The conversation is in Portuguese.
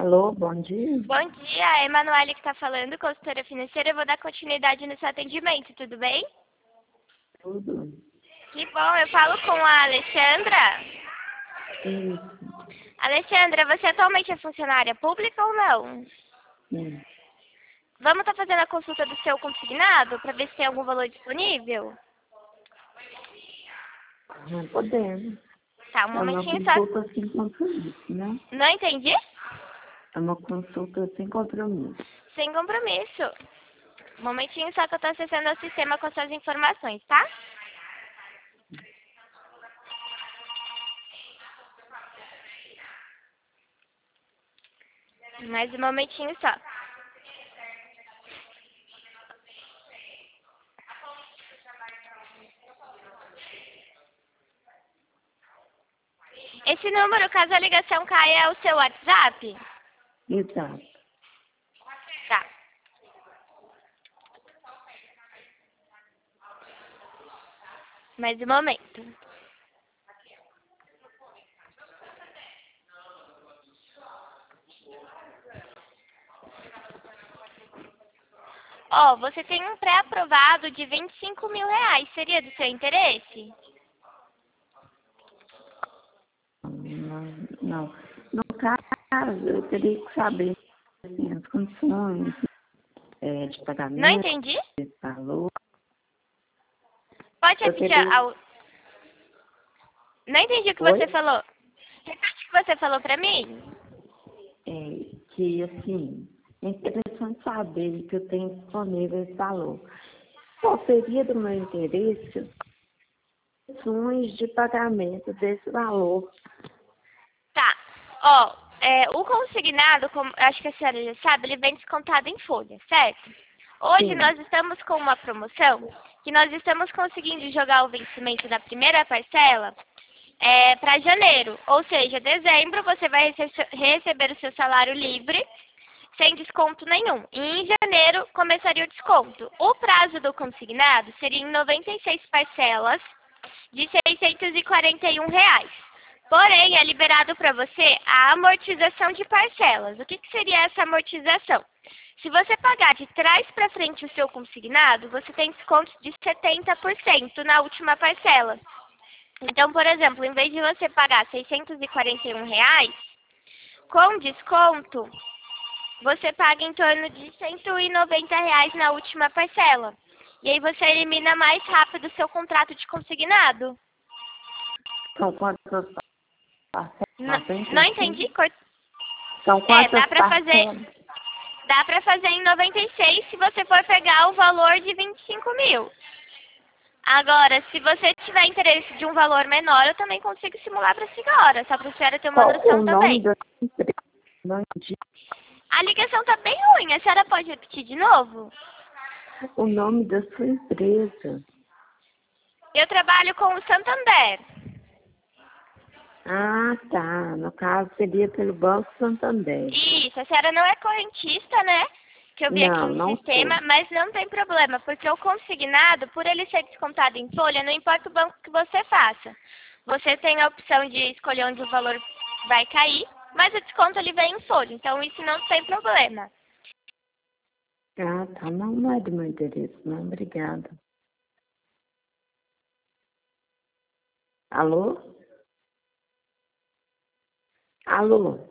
Alô, bom dia. Bom dia, é a Emanuele que está falando, consultora financeira. Eu vou dar continuidade no seu atendimento, tudo bem? Tudo? Que bom, eu falo com a Alexandra. Isso. Alexandra, você atualmente é funcionária pública ou não? Sim. Vamos estar fazendo a consulta do seu consignado para ver se tem algum valor disponível? Podemos. Tá, um É uma momentinho só. consulta sem compromisso, né? Não entendi? É uma consulta sem compromisso. Sem compromisso. Um momentinho só que eu estou acessando o sistema com suas informações, tá? Mais um momentinho só. Esse número, caso a ligação caia, é o seu WhatsApp? Exato. Tá. Mais um momento. Ó, você tem um pré-aprovado de R$ 25.000. Seria do seu interesse? Não. No caso, eu teria que saber assim, as condições de Não pagamento, entendi? esse valor. Pode Eu repetir teria... Não entendi o que Oi? você falou. Repete o que você falou pra mim. Que, assim, é interessante saber que eu tenho disponível esse valor. Qual seria do meu interesse condições de pagamento desse valor? Tá. Ó, o consignado, como acho que a senhora já sabe, ele vem descontado em folha, certo? Hoje Sim. nós estamos com uma promoção que nós estamos conseguindo jogar o vencimento da primeira parcela para janeiro. Ou seja, dezembro você vai receber o seu salário livre sem desconto nenhum. E em janeiro começaria o desconto. O prazo do consignado seria em 96 parcelas de R$ 641. Porém, é liberado para você a amortização de parcelas. O que seria essa amortização? Se você pagar de trás para frente o seu consignado, você tem desconto de 70% na última parcela. Então, por exemplo, em vez de você pagar R$ 641, com desconto, você paga em torno de R$ 190 na última parcela. E aí você elimina mais rápido o seu contrato de consignado. São quantas parcelas? Não entendi? São quantas Dá pra parcelas? fazer em 96 se você for pegar o valor de 25.000. Agora, se você tiver interesse de um valor menor, eu também consigo simular para a senhora, só para a senhora ter uma Qual noção o nome também. da empresa? Não entendi. A ligação tá bem ruim, a senhora pode repetir de novo? O nome da sua empresa. Eu trabalho com o Santander. Ah, tá. No caso, seria pelo Banco Santander. Isso, a senhora não é correntista, né? Que eu vi aqui Não, no não sistema, sou. mas não tem problema, porque o consignado, por ele ser descontado em folha, não importa o banco que você faça. Você tem a opção de escolher onde o valor vai cair, mas o desconto ele vem em folha, então isso não tem problema. Ah, tá. Não é do meu interesse, não. Obrigada. Alô? Alô?